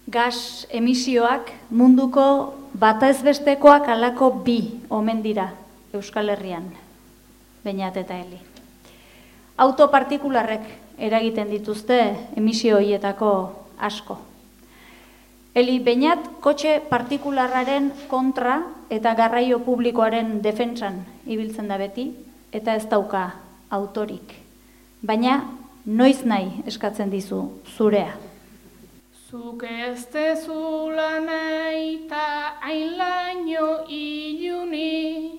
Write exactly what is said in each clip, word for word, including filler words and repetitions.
gas emisioak munduko batezbestekoak alako bi omen dira Euskal Herrian, Beñat eta Eli. Auto partikularrek eragiten dituzte emisio horietako asko. Eli, Beñat kotxe partikularraren kontra eta garraio publikoaren defentsan ibiltzen da beti, eta ez dauka autorik. Baina, noiz nahi eskatzen dizu zurea. Zuk ez dezula nahi ta hain laino ilunik,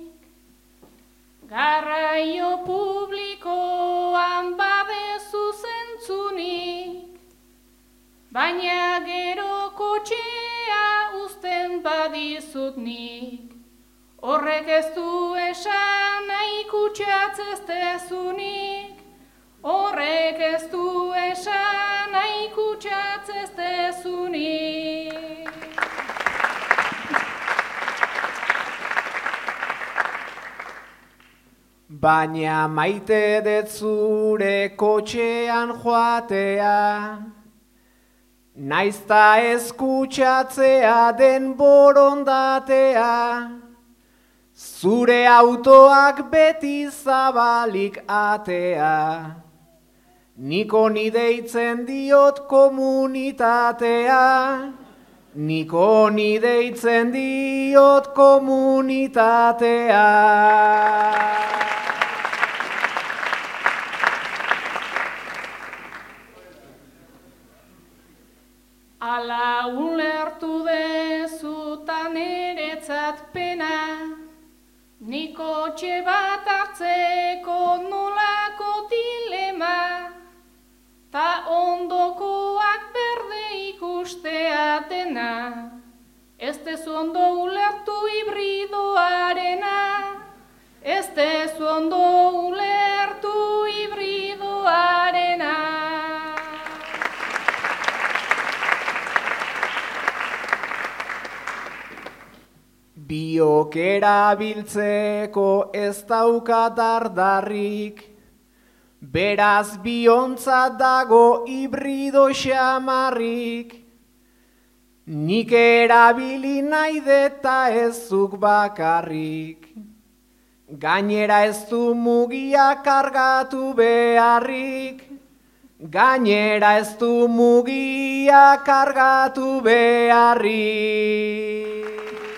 garraio publikoan badezu zentzunik, baina gero kotxea uzten badizut nik, horrek ez du esan nahi kutsatzez dezunik, horrek ez du esan nahi kutsatzez dezunik. Baina maite dut zure kotxean joatea, naizta ez kutsatzea den borondatea, zure autoak beti zabalik atea, niko ni deitzen diot komunitatea, niko ni deitzen diot komunitatea. Ala ulertu dezutan eretzat pena, niko txe bat hartzeko nolako dilema, ta ondokoak berde ikustea dena, ez dezu ondo ulertu hibridoarena, ez dezu ondo ulertu hibridoarena. Biok erabiltzeko ez dauka dardarrik, beraz biontzat dago hibrido xamarrik. Nik erabili nahi deta ez zuk bakarrik, gainera ez du mugia kargatu beharrik, gainera ez du mugia kargatu beharrik.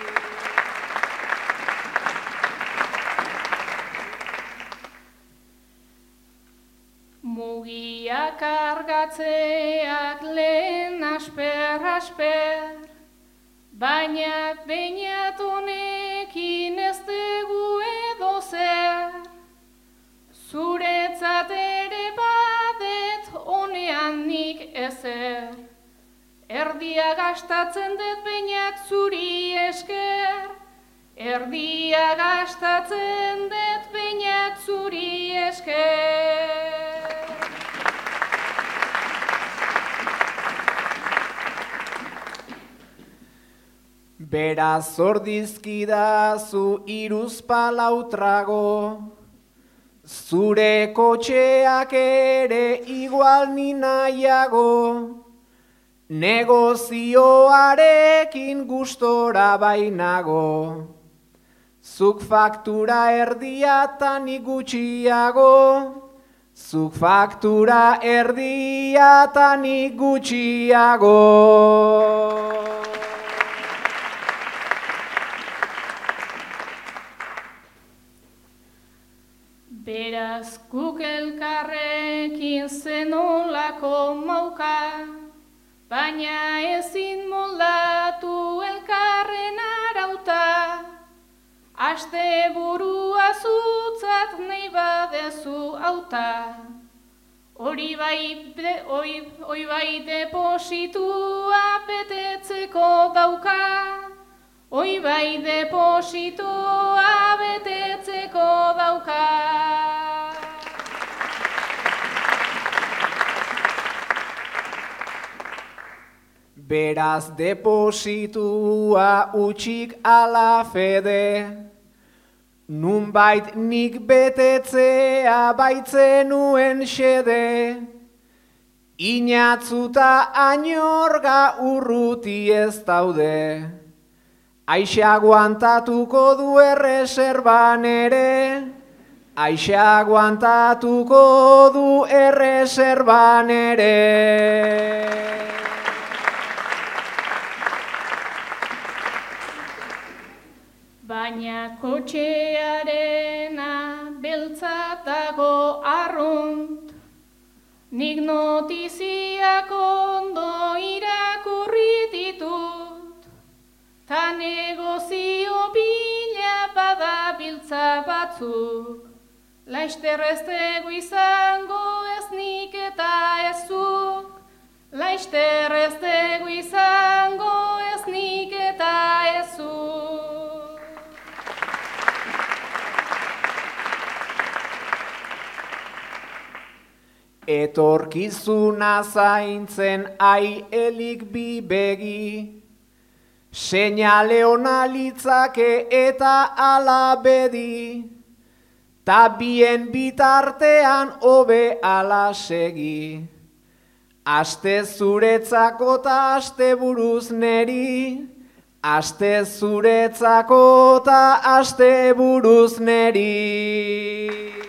Mugia kargatzeak lehen asper-asper, baina Beñat honekin ez dugu edo zer. Zuretzat ere badet honean nik ezer, erdia gastatzen dut Beñat zuri esker, erdia gastatzen dut Beñat zuri esker. Beraz ordizkidazu hiruzpalau trago, zure kotxeak ere igual ni nahiago, negozioarekin gustora bainago, zuk faktura erdia eta nik gutxiago, zuk faktura erdia eta nik gutxiago. Beraz guk elkarrekin zenolako mauka, baina ezin moldatu elkarren arauta. Aste burua zutzat nahi badezu auta, hori bai, hori bai depositua betetzeko dauka, hoi bai depositoa betetzeko dauka. Beraz depositua utxik ala fede, nunbait nik betetzea baitzen nuen xede, Inatzuta ainorga urruti ez daude, aixe aguantatuko du erreserban ere, aixe aguantatuko du erreserban ere. Baina kotxearena beltzatago arrunt, nik notiziak ondo irakurri ditut, ta negozio bila badabiltza batzuk, laizter ez dugu izango ez nik eta ez zuk, laizter ez dugu izango ez nik eta ez zuk. Etorkizuna zaintzen aielik bi begi, seinale ona litzake eta ala bedi, ta bien bitartean hobe ala segi. Aste zuretzako ta aste buruz neri, aste zuretzako ta aste buruz neri.